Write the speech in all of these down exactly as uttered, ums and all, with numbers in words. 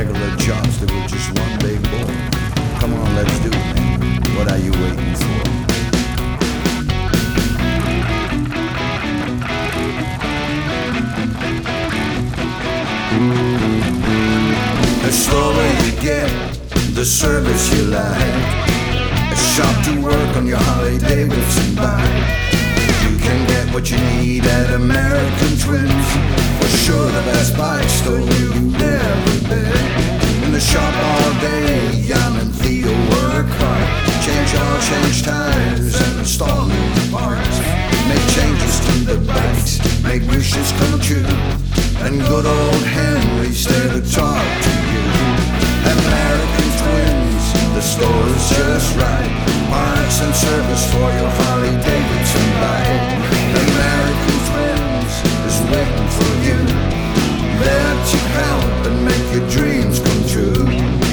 regular jobs that were just one big bore. Come on, let's do it, man. What are you waiting for? The slower you get, the service you like. A shop to work on your Harley Davidson bike. You can get what you need at American Twins. For sure the best bike store you've ever been. In the shop all day, Jan and Theo work hard. Change oil, change tires, and install new parts. Make changes to the bikes, make wishes come true. And good old Henry's there to talk to you. American Twins, the store is just right. Parts and service for your Harley Davidson bike. American Twins is waiting for you. There to help and make your dreams come true.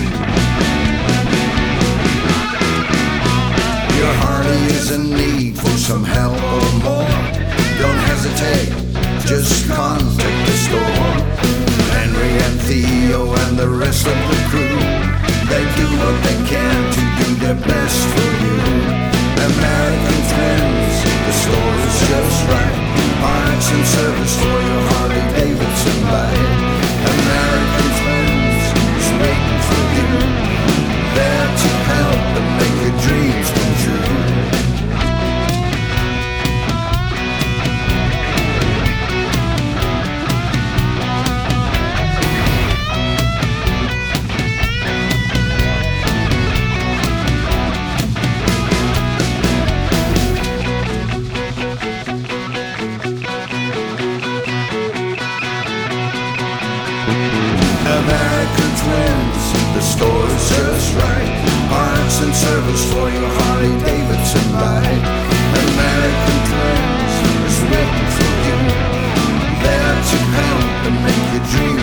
Your Harley is in need for some help or more. Don't hesitate, just contact the store. Henry and Theo and the rest of the crew, they do what they can to do their best for you. American Twins, the store is just right. Parts and service for your Harley Davidson bike. American Twins is waiting for you. There to help and make your dreams come true. American Twins, the store is just right. Parts and service for your Harley Davidson bike. American Twins is waiting for you. There to help and make your dreams